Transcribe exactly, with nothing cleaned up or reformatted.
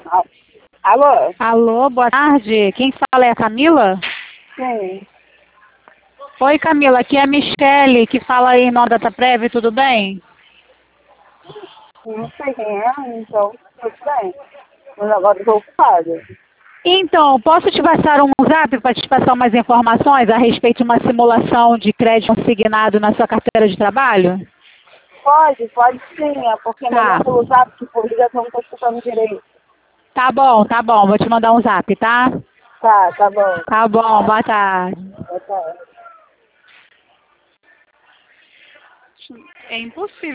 Al- Alô? Alô, boa tarde. Quem fala é a Camila? Sim. Oi, Camila. Aqui é a Michele, que fala aí em nome da Dataprev, tudo bem? Não sei quem é, então tudo bem. Mas agora estou ocupada. Então, posso te passar um zap para te passar umas informações a respeito de uma simulação de crédito consignado na sua carteira de trabalho? Pode, pode sim, é porque é Tá. melhor pelo zap, que por ligação não estou escutando direito. Tá bom, tá bom. Vou te mandar um zap, tá? Tá, tá bom. Tá bom, boa tarde. Tá, tá. É impossível.